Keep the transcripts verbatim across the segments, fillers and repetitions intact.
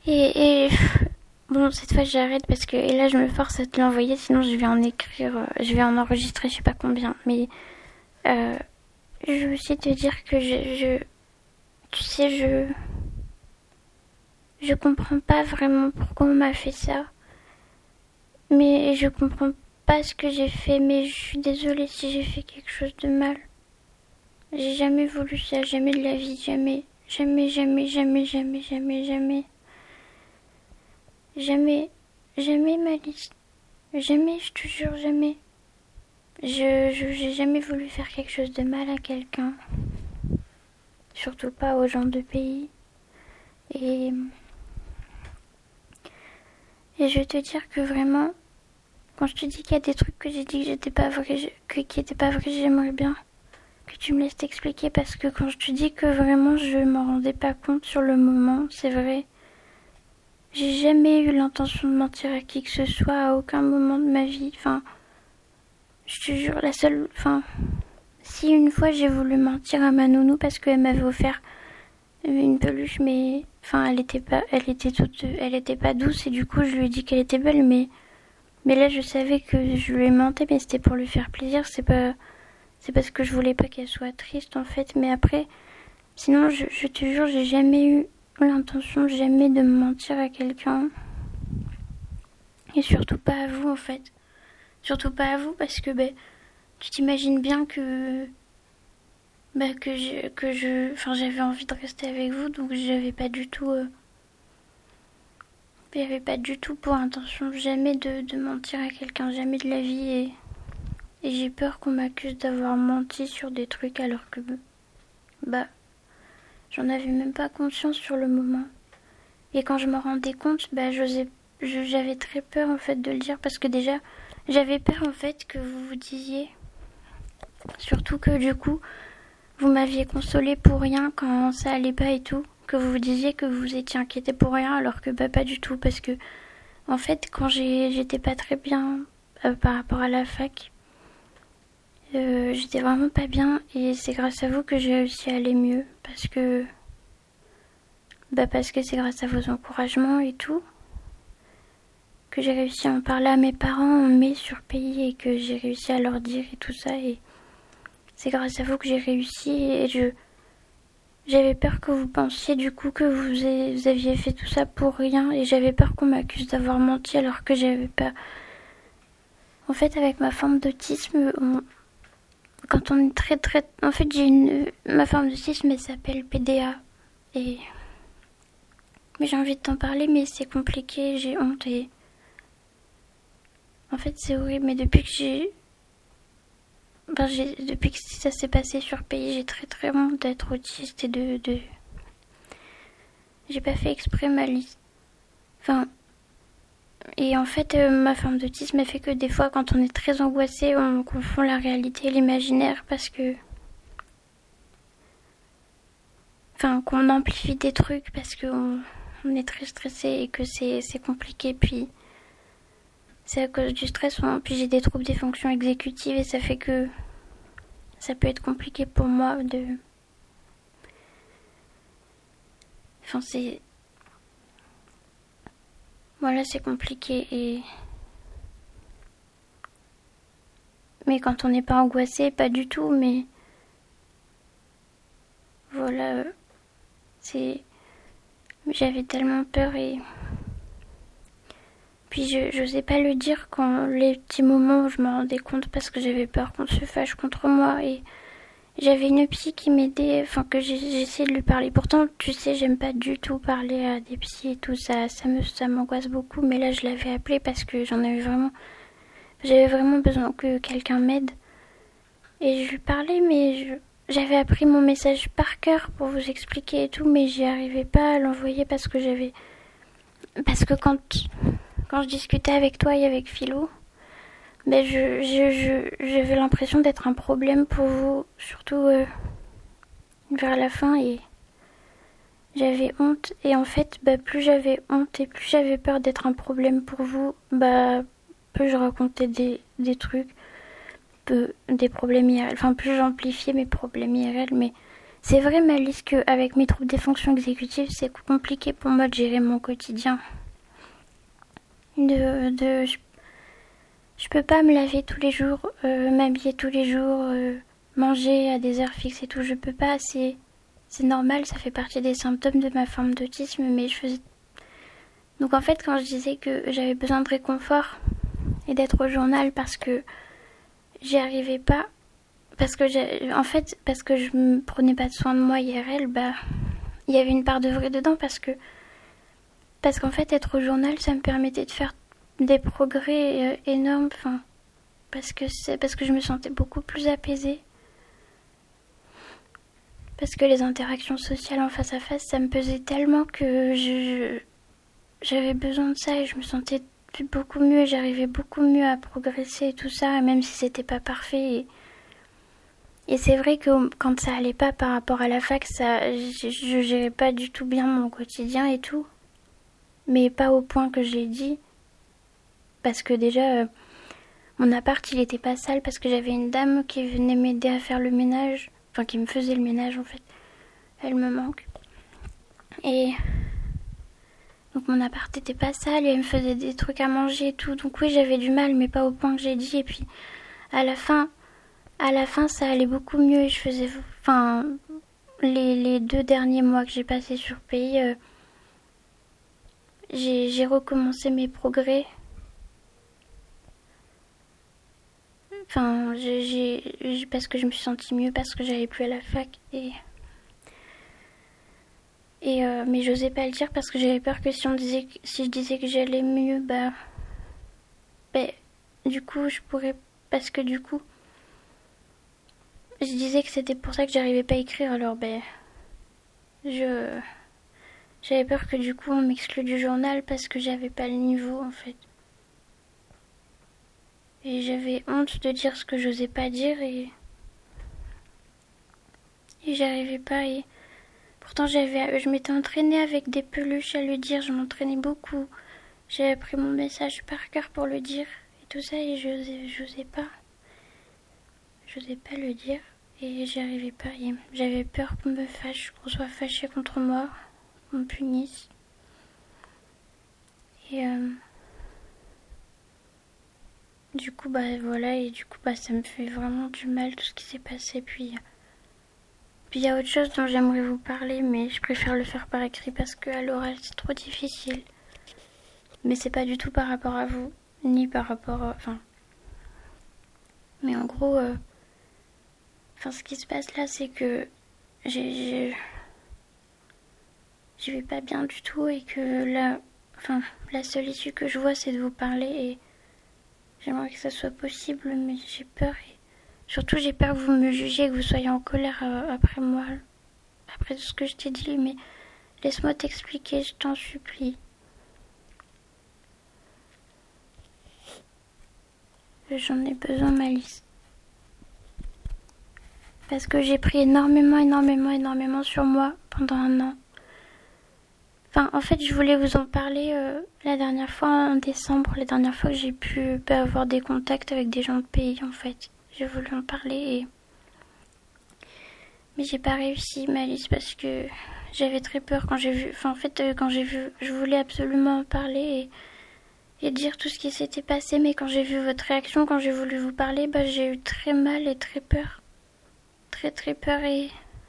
Et, et bon, cette fois j'arrête parce que, et là je me force à te l'envoyer, sinon je vais en écrire, euh, je vais en enregistrer je sais pas combien. Mais euh, je veux aussi te dire que je, je tu sais, je, je comprends pas vraiment pourquoi on m'a fait ça. Mais je comprends pas ce que j'ai fait, mais je suis désolée si j'ai fait quelque chose de mal. J'ai jamais voulu ça, jamais de la vie, jamais, jamais, jamais, jamais, jamais, jamais, jamais, jamais, jamais Malice, jamais, je te jure, jamais. Je, je, j'ai jamais voulu faire quelque chose de mal à quelqu'un, surtout pas aux gens de pays. Et, et je vais te dire que vraiment, quand je te dis qu'il y a des trucs que j'ai dit que j'étais pas vrai, que, qui étaient pas vrais, j'aimerais bien que tu me laisses t'expliquer, parce que quand je te dis que vraiment je m'en rendais pas compte sur le moment, c'est vrai. J'ai jamais eu l'intention de mentir à qui que ce soit à aucun moment de ma vie. Enfin, je te jure, la seule... Enfin, si une fois j'ai voulu mentir à ma nounou parce qu'elle m'avait offert une peluche, mais... Enfin, elle était pas, elle était toute... Elle était pas douce et du coup je lui ai dit qu'elle était belle, mais... Mais là je savais que je lui ai menti, mais c'était pour lui faire plaisir, c'est pas... C'est parce que je voulais pas qu'elle soit triste en fait, mais après... Sinon, je, je te jure, j'ai jamais eu l'intention, jamais de mentir à quelqu'un. Et surtout pas à vous en fait. Surtout pas à vous parce que ben, tu t'imagines bien que ben, que je que je enfin j'avais envie de rester avec vous, donc j'avais pas du tout euh, j'avais pas du tout pour intention jamais de, de mentir à quelqu'un, jamais de la vie, et, et j'ai peur qu'on m'accuse d'avoir menti sur des trucs alors que bah j'en avais même pas conscience sur le moment. Et quand je me rendais compte, bah j'osais j'avais très peur en fait de le dire, parce que déjà j'avais peur en fait que vous vous disiez, surtout que du coup vous m'aviez consolé pour rien quand ça allait pas et tout, que vous vous disiez que vous étiez inquiété pour rien alors que bah pas du tout, parce que en fait quand j'ai, j'étais pas très bien euh, par rapport à la fac, euh, j'étais vraiment pas bien, et c'est grâce à vous que j'ai réussi à aller mieux, parce que bah parce que c'est grâce à vos encouragements et tout que j'ai réussi à en parler à mes parents en mai sur pays, et que j'ai réussi à leur dire et tout ça, et c'est grâce à vous que j'ai réussi. Et je j'avais peur que vous pensiez du coup que vous, avez, vous aviez fait tout ça pour rien, et j'avais peur qu'on m'accuse d'avoir menti alors que j'avais pas. En fait, avec ma forme d'autisme, on... quand on est très très... En fait, j'ai une... ma forme d'autisme, elle s'appelle P D A, et... Mais j'ai envie de t'en parler, mais c'est compliqué, j'ai honte, et... En fait, c'est horrible, mais depuis que j'ai... Ben, j'ai... Depuis que ça s'est passé sur pays, j'ai très très honte d'être autiste et de... de... J'ai pas fait exprès ma liste. Enfin... Et en fait, euh, ma forme d'autisme a fait que des fois, quand on est très angoissé, on confond la réalité et l'imaginaire, parce que... Enfin, qu'on amplifie des trucs parce qu'on on est très stressé et que c'est, c'est compliqué. Puis, c'est à cause du stress. On... Puis j'ai des troubles des fonctions exécutives, et ça fait que ça peut être compliqué pour moi de... Enfin, c'est... Voilà, c'est compliqué, et... Mais quand on n'est pas angoissé, pas du tout, mais... Voilà, c'est... J'avais tellement peur, et... Puis je n'osais pas le dire quand les petits moments où je me rendais compte, parce que j'avais peur qu'on se fâche contre moi, et... J'avais une psy qui m'aidait, enfin que j'ai, j'essayais de lui parler. Pourtant, tu sais, j'aime pas du tout parler à des psys et tout, ça, ça, me, ça m'angoisse beaucoup. Mais là, je l'avais appelée parce que j'en avais vraiment... J'avais vraiment besoin que quelqu'un m'aide. Et je lui parlais, mais je, j'avais appris mon message par cœur pour vous expliquer et tout, mais j'y arrivais pas à l'envoyer parce que j'avais... Parce que quand, quand je discutais avec toi et avec Philo... Ben je, je, je, j'avais l'impression d'être un problème pour vous, surtout euh, vers la fin, et j'avais honte. Et en fait, bah, plus j'avais honte et plus j'avais peur d'être un problème pour vous, bah, plus je racontais des, des trucs, peu, des problèmes I R L, enfin plus j'amplifiais mes problèmes I R L, mais c'est vrai, Malice, qu'avec mes troubles des fonctions exécutives, c'est compliqué pour moi de gérer mon quotidien. De, de, je, je peux pas me laver tous les jours, euh, m'habiller tous les jours, euh, manger à des heures fixes et tout. Je peux pas, c'est, c'est normal, ça fait partie des symptômes de ma forme d'autisme, mais je faisais... Donc en fait, quand je disais que j'avais besoin de réconfort et d'être au journal parce que j'y arrivais pas, parce que j'ai, en fait, parce que je me prenais pas de soin de moi I R L, bah, il y avait une part de vrai dedans parce que, parce qu'en fait, être au journal, ça me permettait de faire des progrès euh, énormes, enfin, parce que c'est, parce que je me sentais beaucoup plus apaisée, parce que les interactions sociales en face à face, ça me pesait tellement que je, je j'avais besoin de ça et je me sentais beaucoup mieux et j'arrivais beaucoup mieux à progresser et tout ça, même si c'était pas parfait. Et, et c'est vrai que quand ça allait pas par rapport à la fac, ça, je, je gérais pas du tout bien mon quotidien et tout. Mais pas au point que j'ai dit. Parce que déjà, euh, mon appart, il était pas sale parce que j'avais une dame qui venait m'aider à faire le ménage. Enfin, qui me faisait le ménage en fait. Elle me manque. Et... donc mon appart était pas sale et elle me faisait des trucs à manger et tout. Donc oui, j'avais du mal, mais pas au point que j'ai dit. Et puis à la fin, à la fin, ça allait beaucoup mieux. Et je faisais, enfin, les, les deux derniers mois que j'ai passés sur pays, euh, j'ai, j'ai recommencé mes progrès. Enfin, j'ai, j'ai, parce que je me suis sentie mieux, parce que j'allais plus à la fac et... Et euh, mais j'osais pas le dire parce que j'avais peur que si on disait que, si je disais que j'allais mieux, bah, bah du coup je pourrais, parce que du coup je disais que c'était pour ça que j'arrivais pas à écrire, alors ben je j'avais peur que du coup on m'exclue du journal parce que j'avais pas le niveau en fait. Et j'avais honte de dire ce que j'osais pas dire et et j'arrivais pas et pourtant, j'avais, je m'étais entraînée avec des peluches à le dire, je m'entraînais beaucoup. J'ai appris mon message par cœur pour le dire et tout ça et j'osais, j'osais pas. J'osais pas le dire et j'y arrivais pas. Et j'avais peur qu'on me fâche, qu'on soit fâché contre moi, qu'on me punisse. Et euh, du coup, bah voilà, et du coup, bah ça me fait vraiment du mal tout ce qui s'est passé. Puis... Puis il y a autre chose dont j'aimerais vous parler, mais je préfère le faire par écrit parce qu'à l'oral c'est trop difficile. Mais c'est pas du tout par rapport à vous, ni par rapport à... Enfin... Mais en gros... Euh... Enfin, ce qui se passe là, c'est que... J'ai... j'ai... Je vais pas bien du tout et que là... Enfin, la seule issue que je vois, c'est de vous parler et... J'aimerais que ça soit possible, mais j'ai peur et... Surtout, j'ai peur que vous me jugiez, que vous soyez en colère euh, après moi, après tout ce que je t'ai dit, mais laisse-moi t'expliquer, je t'en supplie. J'en ai besoin, Malice. Parce que j'ai pris énormément, énormément, énormément sur moi pendant un an. Enfin, en fait, je voulais vous en parler euh, la dernière fois, en décembre, la dernière fois que j'ai pu bah, avoir des contacts avec des gens de pays, en fait. J'ai voulu en parler et... Mais j'ai pas réussi, Malice, parce que j'avais très peur quand j'ai vu... Enfin, en fait, quand j'ai vu... Je voulais absolument en parler et... et dire tout ce qui s'était passé, mais quand j'ai vu votre réaction, quand j'ai voulu vous parler, bah j'ai eu très mal et très peur. Très très peur et...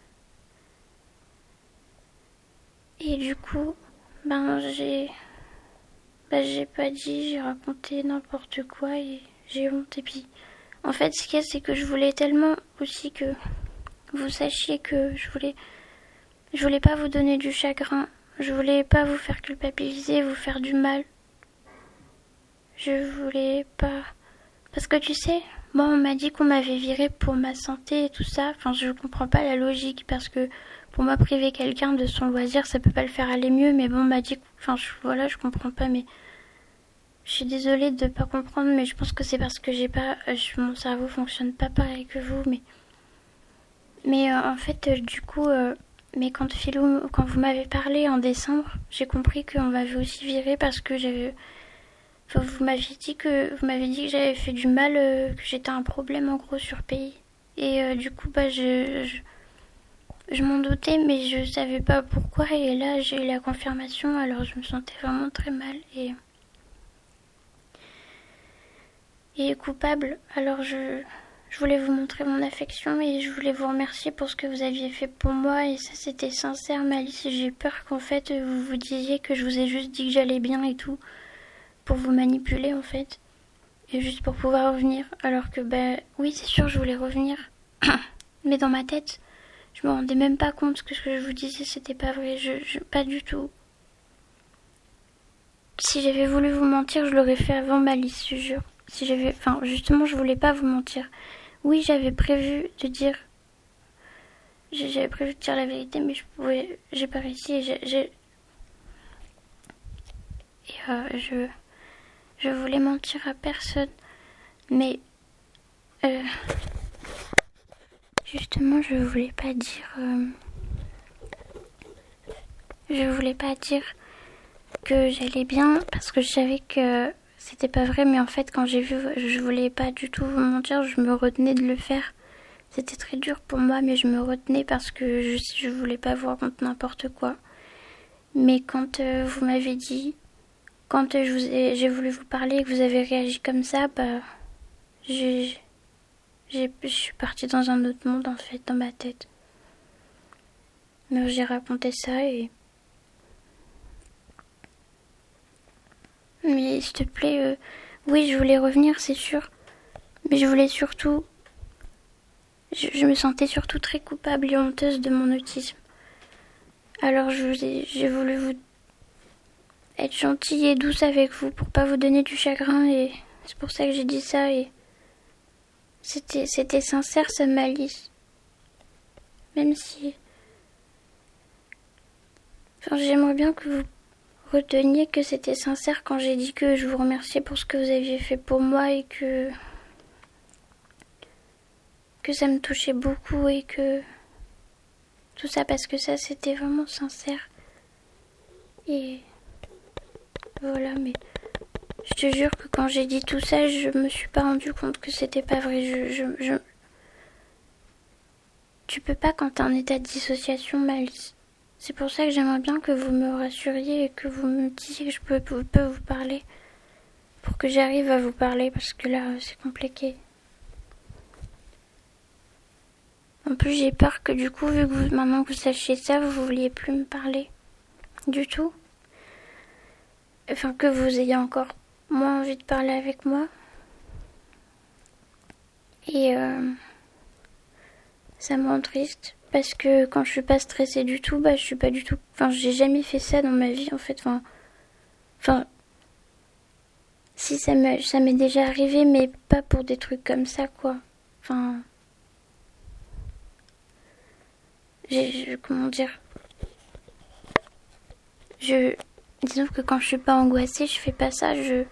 Et du coup, ben j'ai... Bah j'ai pas dit, j'ai raconté n'importe quoi et j'ai honte. Et puis, en fait, ce qu'il y a, c'est que je voulais tellement aussi que vous sachiez que je voulais... Je voulais pas vous donner du chagrin. Je voulais pas vous faire culpabiliser, vous faire du mal. Je voulais pas... Parce que tu sais, moi on m'a dit qu'on m'avait viré pour ma santé et tout ça. Enfin, je comprends pas la logique parce que pour moi priver quelqu'un de son loisir, ça peut pas le faire aller mieux. Mais bon, on m'a dit... Enfin, je... voilà, je comprends pas, mais... Je suis désolée de pas comprendre, mais je pense que c'est parce que j'ai pas... Je... Mon cerveau fonctionne pas pareil que vous, mais... Mais euh, en fait, euh, du coup... Euh... Mais quand Philou, quand vous m'avez parlé en décembre, j'ai compris qu'on m'avait aussi viré parce que j'avais... Enfin, vous m'aviez dit que vous m'avez dit que j'avais fait du mal, euh, que j'étais un problème en gros sur pays. Et euh, du coup, bah, je, je, je m'en doutais, mais je savais pas pourquoi. Et là, j'ai eu la confirmation, alors je me sentais vraiment très mal et, et coupable. Alors je, je voulais vous montrer mon affection et je voulais vous remercier pour ce que vous aviez fait pour moi. Et ça, c'était sincère, Malice. J'ai peur qu'en fait, vous vous disiez que je vous ai juste dit que j'allais bien et tout, pour vous manipuler en fait. Et juste pour pouvoir revenir. Alors que, bah oui, c'est sûr, je voulais revenir. Mais dans ma tête, je me rendais même pas compte que ce que je vous disais, c'était pas vrai. Je, je, pas du tout. Si j'avais voulu vous mentir, je l'aurais fait avant Malice, je jure. Si j'avais, enfin, justement, je voulais pas vous mentir. Oui, j'avais prévu de dire, j'avais prévu de dire la vérité, mais je pouvais, j'ai pas réussi. Et j'ai, j'ai... Et euh, je, je voulais mentir à personne, mais euh, justement, je voulais pas dire, euh, je voulais pas dire que j'allais bien parce que je savais que c'était pas vrai, mais en fait quand j'ai vu, je voulais pas du tout vous mentir, je me retenais de le faire. C'était très dur pour moi, mais je me retenais parce que je, je voulais pas vous raconter n'importe quoi. Mais quand euh, vous m'avez dit, quand euh, je vous ai, j'ai voulu vous parler et que vous avez réagi comme ça, bah j'ai, j'ai, je suis partie dans un autre monde en fait, dans ma tête. Mais j'ai raconté ça et mais s'il te plaît, euh, oui, je voulais revenir, c'est sûr. Mais je voulais surtout... Je, je me sentais surtout très coupable et honteuse de mon autisme. Alors je vous ai, j'ai voulu vous être gentille et douce avec vous pour pas vous donner du chagrin et c'est pour ça que j'ai dit ça et c'était, c'était sincère, sa malice. Même si... Enfin, j'aimerais bien que vous reteniez que c'était sincère quand j'ai dit que je vous remerciais pour ce que vous aviez fait pour moi et que... que ça me touchait beaucoup et que... Tout ça parce que ça, c'était vraiment sincère. Et... Voilà, mais... Je te jure que quand j'ai dit tout ça, je me suis pas rendu compte que c'était pas vrai. Je... je, je... Tu peux pas quand t'es en état de dissociation, Malice. C'est pour ça que j'aimerais bien que vous me rassuriez et que vous me disiez que je peux, peux, peux vous parler. Pour que j'arrive à vous parler, parce que là, c'est compliqué. En plus, j'ai peur que du coup, vu que vous, maintenant que vous sachiez ça, vous vouliez plus me parler. Du tout. Enfin, que vous ayez encore moins envie de parler avec moi. Et euh, ça me rend triste. Parce que quand je suis pas stressée du tout, bah je suis pas du tout... Enfin, j'ai jamais fait ça dans ma vie, en fait. Enfin, enfin si, ça, me, ça m'est déjà arrivé, mais pas pour des trucs comme ça, quoi. Enfin... J'ai, je, comment dire... Je... Disons que quand je suis pas angoissée, je fais pas ça, je...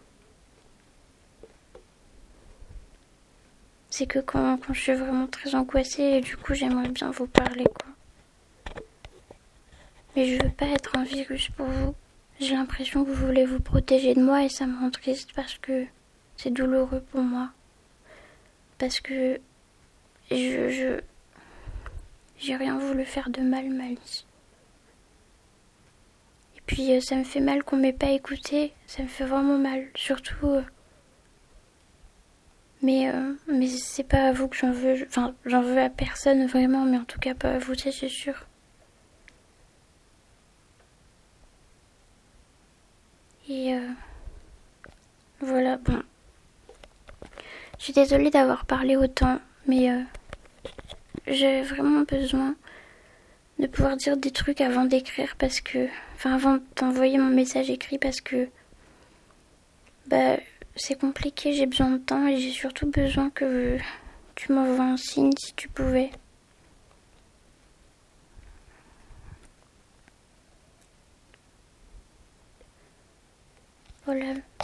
C'est que quand, quand je suis vraiment très angoissée, et du coup, j'aimerais bien vous parler, quoi. Mais je veux pas être un virus pour vous. J'ai l'impression que vous voulez vous protéger de moi et ça me rend triste parce que c'est douloureux pour moi. Parce que je... je... J'ai rien voulu faire de mal, Malice. Et puis euh, ça me fait mal qu'on m'ait pas écouté. Ça me fait vraiment mal. Surtout... Euh... Mais, euh, mais c'est pas à vous que j'en veux. Enfin, j'en veux à personne vraiment, mais en tout cas pas à vous, c'est sûr. Et euh, voilà, bon. Je suis désolée d'avoir parlé autant, mais euh, j'ai vraiment besoin de pouvoir dire des trucs avant d'écrire parce que... Enfin, avant d'envoyer mon message écrit parce que... Bah, c'est compliqué, j'ai besoin de temps et j'ai surtout besoin que tu m'envoies un signe si tu pouvais. Voilà.